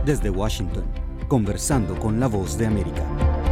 Desde Washington, conversando con la Voz de América.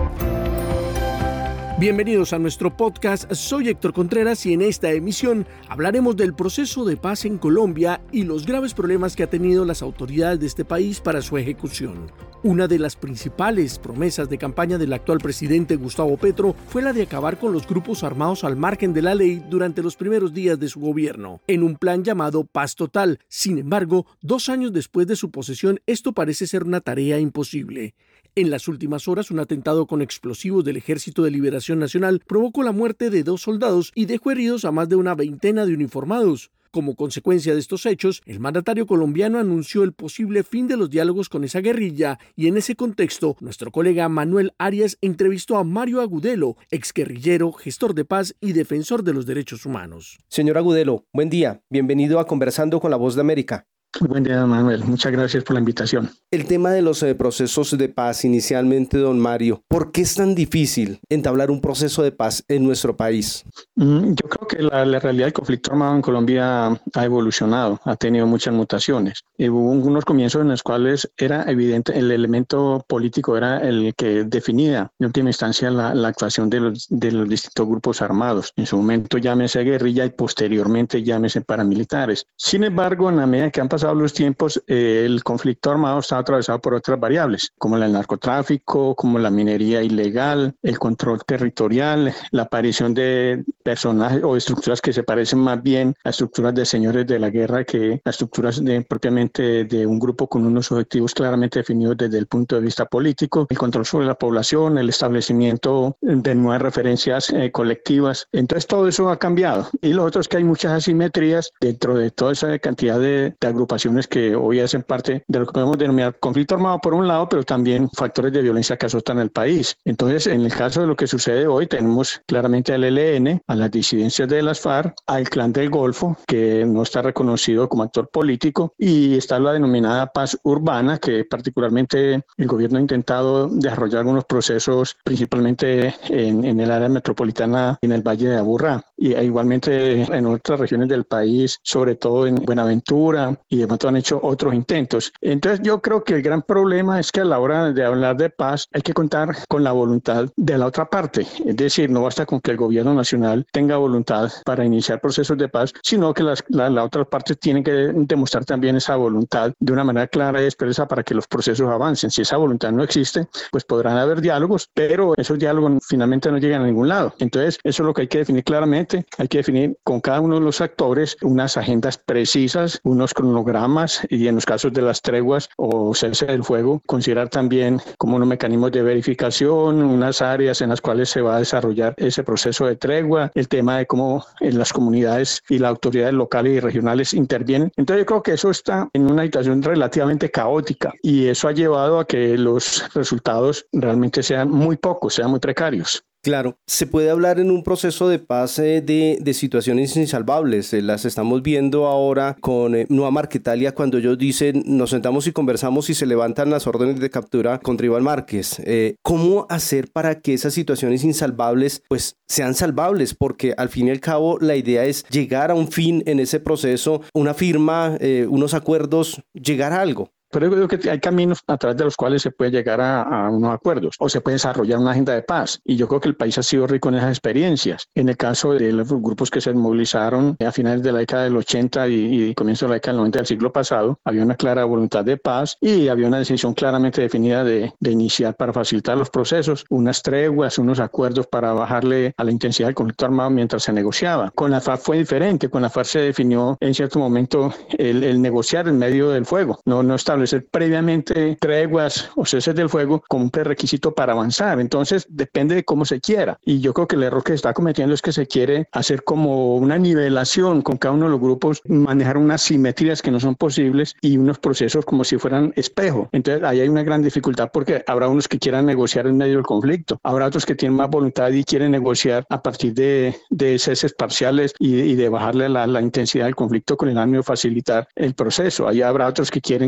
Bienvenidos a nuestro podcast, soy Héctor Contreras y en esta emisión hablaremos del proceso de paz en Colombia y los graves problemas que han tenido las autoridades de este país para su ejecución. Una de las principales promesas de campaña del actual presidente Gustavo Petro fue la de acabar con los grupos armados al margen de la ley durante los primeros días de su gobierno, en un plan llamado Paz Total. Sin embargo, 2 años después de su posesión, esto parece ser una tarea imposible. En las últimas horas, un atentado con explosivos del Ejército de Liberación Nacional provocó la muerte de 2 soldados y dejó heridos a más de una veintena de uniformados. Como consecuencia de estos hechos, el mandatario colombiano anunció el posible fin de los diálogos con esa guerrilla y en ese contexto, nuestro colega Manuel Arias entrevistó a Mario Agudelo, exguerrillero, gestor de paz y defensor de los derechos humanos. Señor Agudelo, buen día. Bienvenido a Conversando con la Voz de América. Buen día, Manuel. Muchas gracias por la invitación. El tema de los procesos de paz, inicialmente, don Mario, ¿por qué es tan difícil entablar un proceso de paz en nuestro país? Yo creo que la realidad del conflicto armado en Colombia ha evolucionado, ha tenido muchas mutaciones. Hubo unos comienzos en los cuales era evidente, el elemento político era el que definía en última instancia la actuación de los distintos grupos armados. En su momento llámese guerrilla y posteriormente llámese paramilitares. Sin embargo, en la medida que han pasado los tiempos, el conflicto armado está atravesado por otras variables, como el narcotráfico, como la minería ilegal, el control territorial, la aparición de personajes o estructuras que se parecen más bien a estructuras de señores de la guerra que a estructuras propiamente de un grupo con unos objetivos claramente definidos desde el punto de vista político, el control sobre la población, el establecimiento de nuevas referencias colectivas. Entonces todo eso ha cambiado. Y lo otro es que hay muchas asimetrías dentro de toda esa cantidad de agrupaciones que hoy hacen parte de lo que podemos denominar conflicto armado por un lado, pero también factores de violencia que azotan el país. Entonces, en el caso de lo que sucede hoy, tenemos claramente al ELN, a las disidencias de las FARC, al Clan del Golfo, que no está reconocido como actor político, y está la denominada paz urbana, que particularmente el gobierno ha intentado desarrollar algunos procesos, principalmente en el área metropolitana, en el Valle de Aburrá, y igualmente en otras regiones del país, sobre todo en Buenaventura, y de pronto han hecho otros intentos. Entonces yo creo que el gran problema es que a la hora de hablar de paz hay que contar con la voluntad de la otra parte. Es decir, no basta con que el gobierno nacional tenga voluntad para iniciar procesos de paz, sino que la otra parte tiene que demostrar también esa voluntad de una manera clara y expresa para que los procesos avancen. Si esa voluntad no existe, pues podrán haber diálogos, pero esos diálogos finalmente no llegan a ningún lado. Entonces eso es lo que hay que definir claramente. Hay que definir con cada uno de los actores unas agendas precisas, unos cronogramas y en los casos de las treguas o cese del fuego, considerar también como unos mecanismos de verificación, unas áreas en las cuales se va a desarrollar ese proceso de tregua, el tema de cómo las comunidades y las autoridades locales y regionales intervienen. Entonces yo creo que eso está en una situación relativamente caótica y eso ha llevado a que los resultados realmente sean muy pocos, sean muy precarios. Claro, se puede hablar en un proceso de paz de situaciones insalvables. Las estamos viendo ahora con Nueva Marquetalia cuando ellos dicen nos sentamos y conversamos y se levantan las órdenes de captura contra Iván Márquez. ¿Cómo hacer para que esas situaciones insalvables pues sean salvables? Porque al fin y al cabo la idea es llegar a un fin en ese proceso, una firma, unos acuerdos, llegar a algo. Pero yo creo que hay caminos a través de los cuales se puede llegar a unos acuerdos o se puede desarrollar una agenda de paz. Y yo creo que el país ha sido rico en esas experiencias. En el caso de los grupos que se movilizaron a finales de la década del 80 y comienzo de la década del 90 del siglo pasado, había una clara voluntad de paz y había una decisión claramente definida de iniciar para facilitar los procesos, unas treguas, unos acuerdos para bajarle a la intensidad del conflicto armado mientras se negociaba. Con la FARC fue diferente. Con la FARC se definió en cierto momento el negociar en medio del fuego. No establecer previamente treguas o ceses del fuego como un prerequisito para avanzar. Entonces depende de cómo se quiera. Y yo creo que el error que se está cometiendo es que se quiere hacer como una nivelación con cada uno de los grupos, manejar unas simetrías que no son posibles y unos procesos como si fueran espejo. Entonces ahí hay una gran dificultad porque habrá unos que quieran negociar en medio del conflicto, habrá otros que tienen más voluntad y quieren negociar a partir de ceses parciales y de bajarle la intensidad del conflicto con el ánimo de facilitar el proceso. Ahí habrá otros que quieren que se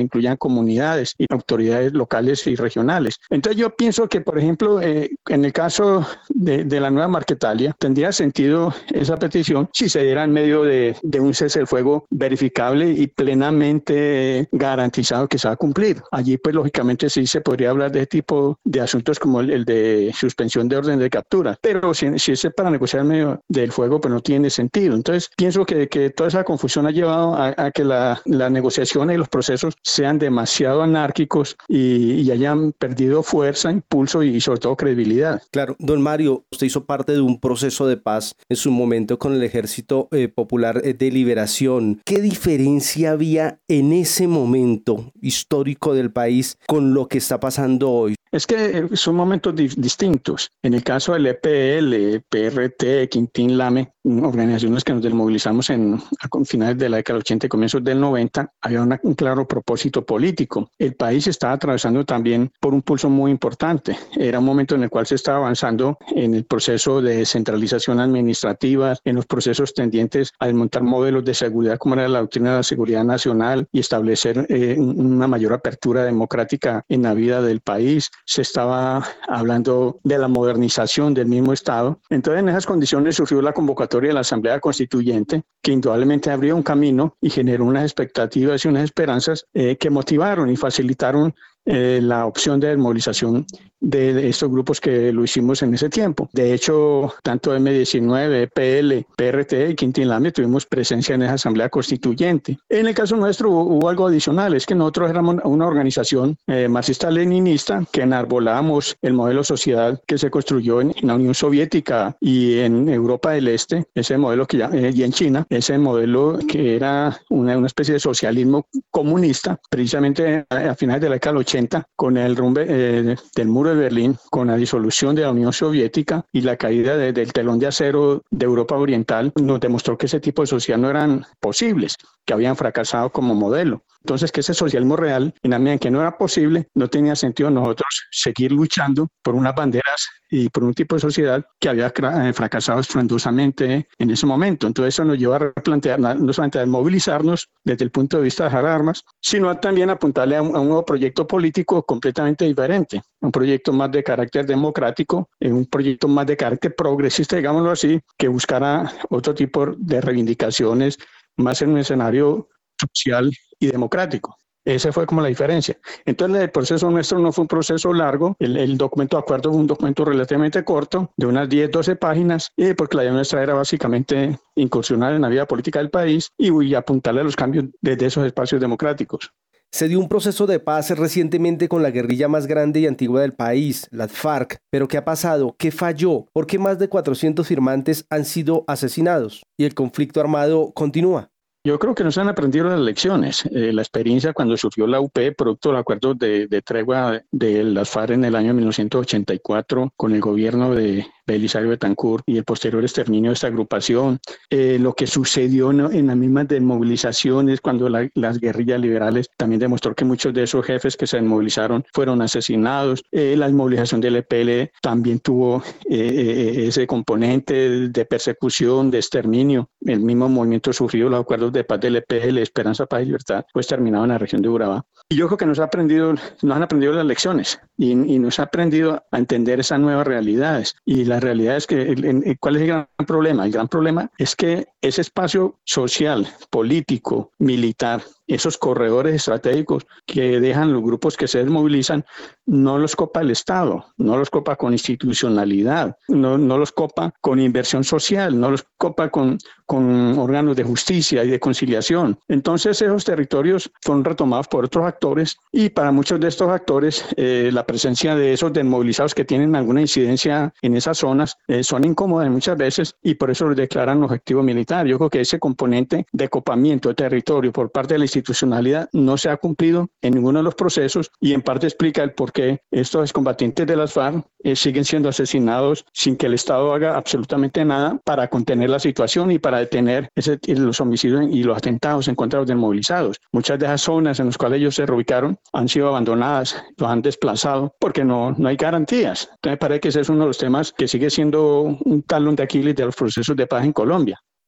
incluyan comunidades y autoridades locales y regionales. Entonces yo pienso que, por ejemplo, en el caso de la nueva Marquetalia, tendría sentido esa petición si se diera en medio de un cese del fuego verificable y plenamente garantizado que se va a cumplir. Allí, pues, lógicamente sí se podría hablar de este tipo de asuntos como el de suspensión de orden de captura, pero si es para negociar en medio del fuego, pues no tiene sentido. Entonces, pienso que toda esa confusión ha llevado a que la negociación y los procesos sean demasiado anárquicos y hayan perdido fuerza, impulso y sobre todo credibilidad. Claro, don Mario, usted hizo parte de un proceso de paz en su momento con el Ejército Popular de Liberación. ¿Qué diferencia había en ese momento histórico del país con lo que está pasando hoy? Es que son momentos distintos. En el caso del EPL, PRT, Quintín Lame, organizaciones que nos desmovilizamos a finales de la década del 80 y comienzos del 90, había un claro propósito político. El país estaba atravesando también por un pulso muy importante. Era un momento en el cual se estaba avanzando en el proceso de descentralización administrativa, en los procesos tendientes a desmontar modelos de seguridad como era la doctrina de la seguridad nacional y establecer una mayor apertura democrática en la vida del país. Se estaba hablando de la modernización del mismo Estado. Entonces, en esas condiciones surgió la convocatoria de la Asamblea Constituyente, que indudablemente abrió un camino y generó unas expectativas y unas esperanzas que motivaron y facilitaron la opción de desmovilización de estos grupos que lo hicimos en ese tiempo. De hecho, tanto M19, EPL, PRT y Quintín Lame tuvimos presencia en esa Asamblea Constituyente. En el caso nuestro hubo algo adicional, es que nosotros éramos una organización marxista-leninista que enarbolábamos el modelo social que se construyó en la Unión Soviética y en Europa del Este, ese modelo y en China, ese modelo que era una especie de socialismo comunista, precisamente a finales de la década del 80, con el rumbe del muro de Berlín, con la disolución de la Unión Soviética y la caída del telón de acero de Europa Oriental, nos demostró que ese tipo de sociedad no eran posibles, que habían fracasado como modelo. Entonces, que ese socialismo real, en la medida en que no era posible, no tenía sentido nosotros seguir luchando por unas banderas y por un tipo de sociedad que había fracasado estruendosamente en ese momento. Entonces, eso nos lleva a replantear, no solamente a desmovilizarnos desde el punto de vista de dejar armas, sino también a apuntarle a un nuevo proyecto político completamente diferente, un proyecto más de carácter democrático, un proyecto más de carácter progresista, digámoslo así, que buscara otro tipo de reivindicaciones, más en un escenario social y democrático. Esa fue como la diferencia. Entonces, el proceso nuestro no fue un proceso largo. El documento de acuerdo fue un documento relativamente corto, de unas 10, 12 páginas, porque la idea nuestra era básicamente incursionar en la vida política del país y apuntarle a los cambios desde esos espacios democráticos. Se dio un proceso de paz recientemente con la guerrilla más grande y antigua del país, las FARC. ¿Pero qué ha pasado? ¿Qué falló? ¿Por qué más de 400 firmantes han sido asesinados? ¿Y el conflicto armado continúa? Yo creo que nos han aprendido las lecciones. La experiencia cuando surgió la UP, producto del acuerdo de tregua de las FARC en el año 1984 con el gobierno de Belisario Betancur y el posterior exterminio de esta agrupación, lo que sucedió en las mismas desmovilizaciones cuando las guerrillas liberales también demostró que muchos de esos jefes que se desmovilizaron fueron asesinados. La desmovilización del EPL también tuvo ese componente de persecución, de exterminio. El mismo movimiento surgido, los acuerdos de paz del EPL, Esperanza, Paz y Libertad, pues terminado en la región de Urabá. Y yo creo que nos han aprendido las lecciones y nos ha aprendido a entender esas nuevas realidades. Y la realidad es que, ¿cuál es el gran problema? El gran problema es que ese espacio social, político, militar, esos corredores estratégicos que dejan los grupos que se desmovilizan, no los copa el Estado, no los copa con institucionalidad, no los copa con inversión social, no los copa con órganos de justicia y de conciliación. Entonces esos territorios son retomados por otros actores y para muchos de estos actores la presencia de esos desmovilizados que tienen alguna incidencia en esas zonas son incómodas muchas veces y por eso los declaran objetivo militar. Yo creo que ese componente de copamiento de territorio por parte de la institucionalidad no se ha cumplido en ninguno de los procesos y en parte explica el por qué estos excombatientes de las FARC siguen siendo asesinados sin que el Estado haga absolutamente nada para contener la situación y para detener los homicidios y los atentados en contra de los desmovilizados. Muchas de esas zonas en las cuales ellos se reubicaron han sido abandonadas, los han desplazado porque no hay garantías. Entonces me parece que ese es uno de los temas que sigue siendo un talón de Aquiles de los procesos de paz en Colombia.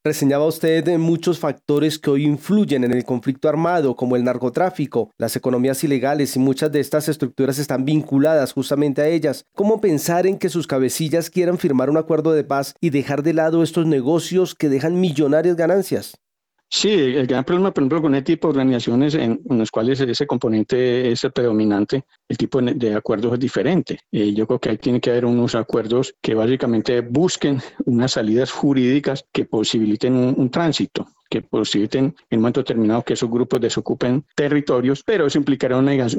Reseñaba usted muchos factores que hoy influyen en el conflicto armado, como el narcotráfico, las economías ilegales, y muchas de estas estructuras están vinculadas justamente a ellas. ¿Cómo pensar en que sus cabecillas quieran firmar un acuerdo de paz y dejar de lado estos negocios que dejan millonarias ganancias? Sí, el gran problema, por ejemplo, con este tipo de organizaciones en los cuales ese componente es el predominante, el tipo de acuerdos es diferente. Yo creo que ahí tiene que haber unos acuerdos que básicamente busquen unas salidas jurídicas que posibiliten un tránsito, que posibiliten en un momento determinado que esos grupos desocupen territorios, pero eso implicará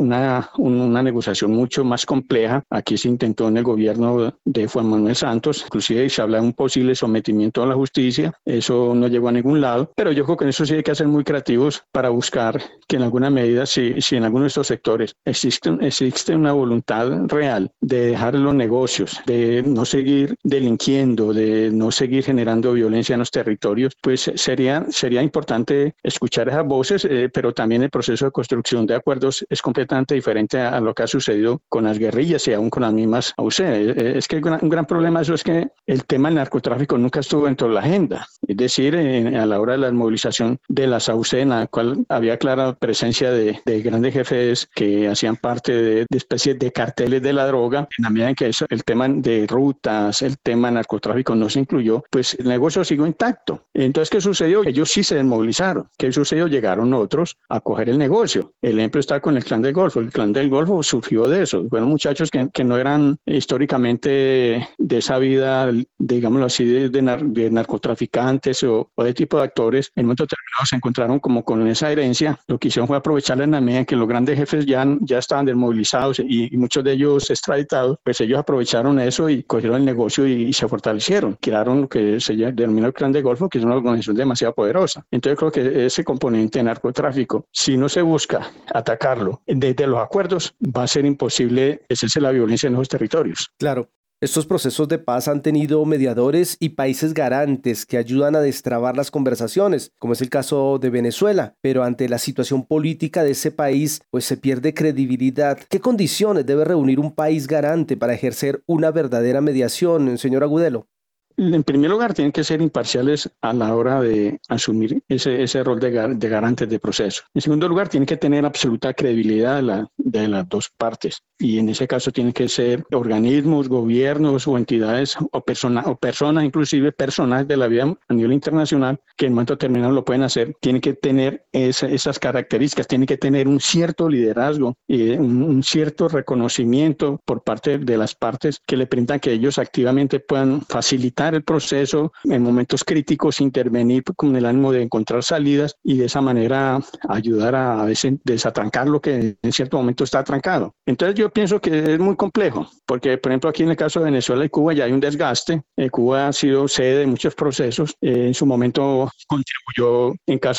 una negociación mucho más compleja. Aquí se intentó en el gobierno de Juan Manuel Santos, inclusive se habla de un posible sometimiento a la justicia, eso no llegó a ningún lado, pero yo creo que en eso sí hay que ser muy creativos para buscar que en alguna medida, si en alguno de estos sectores existe una voluntad real de dejar los negocios, de no seguir delinquiendo, de no seguir generando violencia en los territorios, pues sería importante escuchar esas voces, pero también el proceso de construcción de acuerdos es completamente diferente a lo que ha sucedido con las guerrillas y aún con las mismas AUC. Es que un gran problema de eso es que el tema del narcotráfico nunca estuvo dentro de la agenda. Es decir, a la hora de la movilización de las AUC, en la cual había clara presencia de grandes jefes que hacían parte de especies de carteles de la droga, en la medida en que el tema de rutas, el tema de narcotráfico no se incluyó, pues el negocio siguió intacto. Entonces, ¿qué sucedió? Ellos sí se desmovilizaron. ¿Qué sucedió? Llegaron otros a coger el negocio. El ejemplo está con el Clan del Golfo. El Clan del Golfo surgió de eso. Fueron muchachos que no eran históricamente de esa vida, digámoslo así, de narcotraficantes o de tipo de actores. En un momento determinado se encontraron como con esa herencia. Lo que hicieron fue aprovecharla en la medida en que los grandes jefes ya estaban desmovilizados y muchos de ellos extraditados. Pues ellos aprovecharon eso y cogieron el negocio y se fortalecieron. Crearon lo que se denominó el Clan del Golfo, que es una organización demasiado poderosa. Entonces creo que ese componente de narcotráfico, si no se busca atacarlo desde los acuerdos, va a ser imposible ejercer la violencia en esos territorios. Claro. Estos procesos de paz han tenido mediadores y países garantes que ayudan a destrabar las conversaciones, como es el caso de Venezuela, pero ante la situación política de ese país, pues se pierde credibilidad. ¿Qué condiciones debe reunir un país garante para ejercer una verdadera mediación, señor Agudelo? En primer lugar, tienen que ser imparciales a la hora de asumir ese rol de garantes de proceso. En segundo lugar, tienen que tener absoluta credibilidad de las dos partes. Y en ese caso tienen que ser organismos, gobiernos o entidades o personas, inclusive personas de la vida a nivel internacional, que en un momento determinado lo pueden hacer. Tienen que tener esas características, tienen que tener un cierto liderazgo y un cierto reconocimiento por parte de las partes que le permitan que ellos activamente puedan facilitar el proceso en momentos críticos, intervenir con el ánimo de encontrar salidas y de esa manera ayudar a veces desatrancar lo que en cierto momento está atrancado. Entonces yo pienso que es muy complejo, porque por ejemplo aquí en el caso de Venezuela y Cuba ya hay un desgaste. Cuba ha sido sede de muchos procesos. En su momento contribuyó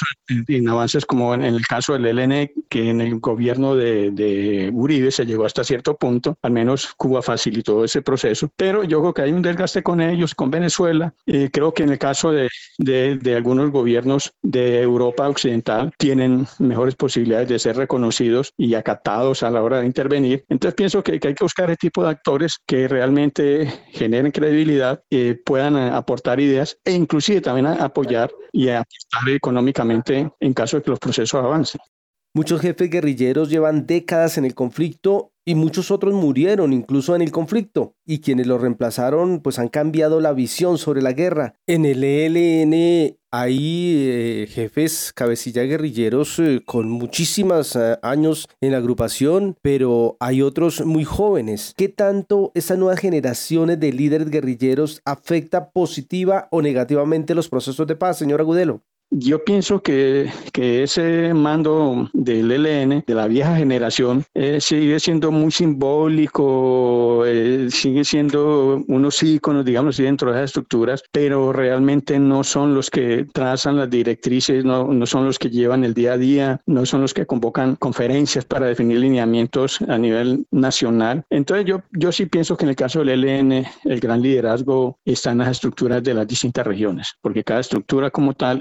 en avances como en el caso del ELN, que en el gobierno de Uribe se llegó hasta cierto punto. Al menos Cuba facilitó ese proceso, pero yo creo que hay un desgaste con ellos, con Venezuela. Creo que en el caso de algunos gobiernos de Europa Occidental tienen mejores posibilidades de ser reconocidos y acatados a la hora de intervenir. Entonces pienso que hay que buscar ese tipo de actores que realmente generen credibilidad, puedan aportar ideas e inclusive también apoyar y aportar económicamente en caso de que los procesos avancen. Muchos jefes guerrilleros llevan décadas en el conflicto y muchos otros murieron incluso en el conflicto, y quienes los reemplazaron pues han cambiado la visión sobre la guerra. En el ELN hay jefes cabecilla guerrilleros con muchísimos años en la agrupación, pero hay otros muy jóvenes. ¿Qué tanto esta nueva generación de líderes guerrilleros afecta positiva o negativamente los procesos de paz, señor Agudelo? Yo pienso que ese mando del ELN, de la vieja generación, sigue siendo muy simbólico, sigue siendo unos íconos, digamos, dentro de esas estructuras, pero realmente no son los que trazan las directrices, no son los que llevan el día a día, no son los que convocan conferencias para definir lineamientos a nivel nacional. Entonces yo sí pienso que en el caso del ELN, el gran liderazgo está en las estructuras de las distintas regiones, porque cada estructura como tal es muy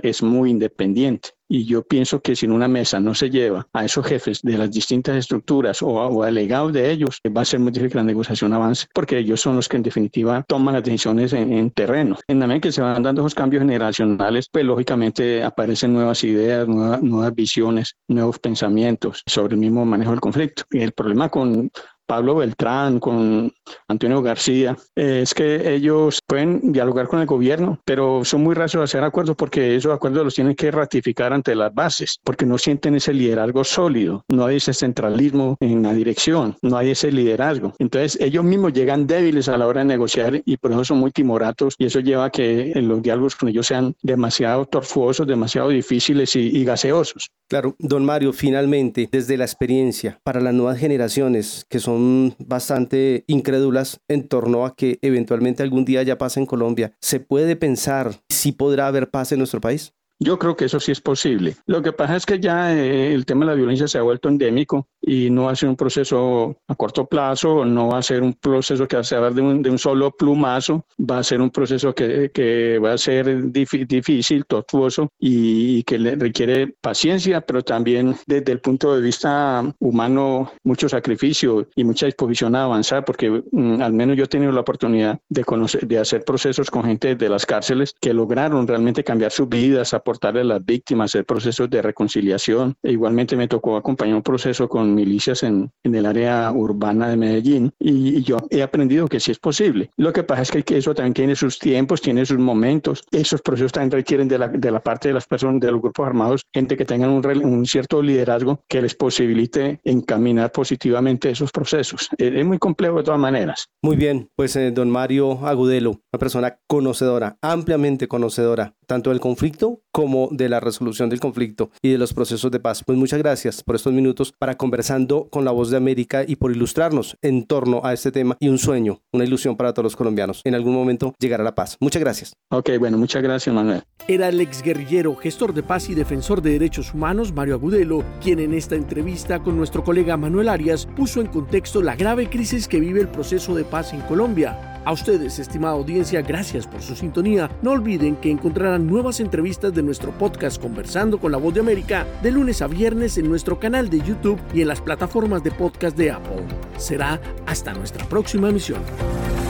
muy independiente. Y yo pienso que si en una mesa no se lleva a esos jefes de las distintas estructuras o a delegados de ellos, va a ser muy difícil que la negociación avance, porque ellos son los que en definitiva toman las decisiones en terreno. En la medida que se van dando esos cambios generacionales, pues lógicamente aparecen nuevas ideas, nuevas visiones, nuevos pensamientos sobre el mismo manejo del conflicto. Y el problema con Pablo Beltrán, con Antonio García, es que ellos pueden dialogar con el gobierno, pero son muy reacios a hacer acuerdos porque esos acuerdos los tienen que ratificar ante las bases, porque no sienten ese liderazgo sólido, no hay ese centralismo en la dirección, no hay ese liderazgo. Entonces ellos mismos llegan débiles a la hora de negociar y por eso son muy timoratos, y eso lleva a que los diálogos con ellos sean demasiado tortuosos, demasiado difíciles y gaseosos. Claro, don Mario, finalmente, desde la experiencia, para las nuevas generaciones que son bastante incrédulas en torno a que eventualmente algún día haya paz en Colombia, ¿se puede pensar si podrá haber paz en nuestro país? Yo creo que eso sí es posible. Lo que pasa es que ya el tema de la violencia se ha vuelto endémico y no va a ser un proceso a corto plazo, no va a ser un proceso que se va a dar de un solo plumazo, va a ser un proceso que va a ser difícil, tortuoso y que requiere paciencia, pero también desde el punto de vista humano mucho sacrificio y mucha disposición a avanzar, porque al menos yo he tenido la oportunidad de hacer procesos con gente de las cárceles que lograron realmente cambiar sus vidas, aportarle a las víctimas, hacer procesos de reconciliación. E igualmente me tocó acompañar un proceso con milicias en el área urbana de Medellín y yo he aprendido que sí es posible. Lo que pasa es que eso también tiene sus tiempos, tiene sus momentos. Esos procesos también requieren de la parte de las personas, de los grupos armados, gente que tengan un cierto liderazgo que les posibilite encaminar positivamente esos procesos. Es muy complejo de todas maneras. Muy bien, pues don Mario Agudelo, una persona conocedora, ampliamente conocedora, tanto del conflicto como de la resolución del conflicto y de los procesos de paz. Pues muchas gracias por estos minutos para Conversando con la Voz de América y por ilustrarnos en torno a este tema y un sueño, una ilusión para todos los colombianos. En algún momento llegará la paz. Muchas gracias. Ok, bueno, muchas gracias, Manuel. Era el exguerrillero, gestor de paz y defensor de derechos humanos, Mario Agudelo, quien en esta entrevista con nuestro colega Manuel Arias puso en contexto la grave crisis que vive el proceso de paz en Colombia. A ustedes, estimada audiencia, gracias por su sintonía. No olviden que encontrarán nuevas entrevistas de nuestro podcast Conversando con la Voz de América de lunes a viernes en nuestro canal de YouTube y en las plataformas de podcast de Apple. Será hasta nuestra próxima emisión.